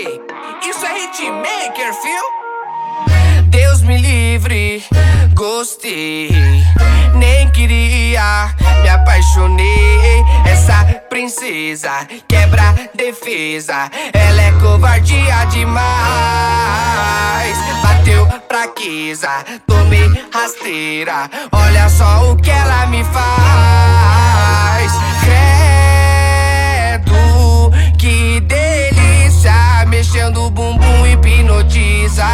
Isso é hitmaker, fio? Deus me livre, gostei. Nem queria, me apaixonei. Essa princesa quebra defesa. Ela é covardia demais. Bateu fraqueza, tomei rasteira. Olha só o que ela me faz. Credo, que delícia. Mexendo o bumbum hipnotiza.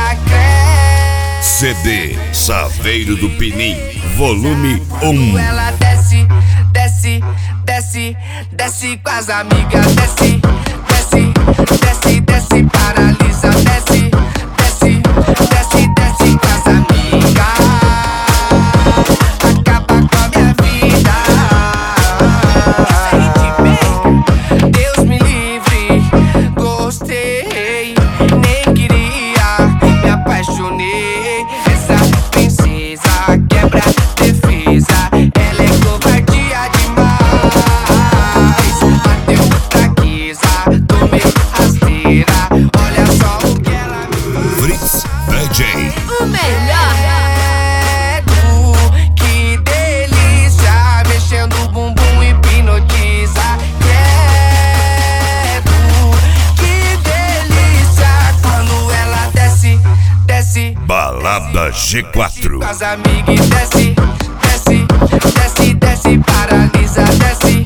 CD Saveiro do Pinim, volume 1. Ela desce, desce, desce, desce com as amigas. Desce, desce, desce, desce, paralisa. Desce, desce, desce, desce com as amigas. Acaba com a minha vida. Deus me livre, gostei. Nem queria, me apaixonei. Essa princesa quebra defesa. Ela é covardia demais. Bateu fraqueza, tomei rasteira. Olha só o que ela me Fritz DJ. O melhor. Credo, que delícia. Mexendo o bumbum hipnotiza. Credo, que delícia. Quando ela desce, desce. Balada G4. Com as amigas desce, desce, desce, desce, paralisa, desce.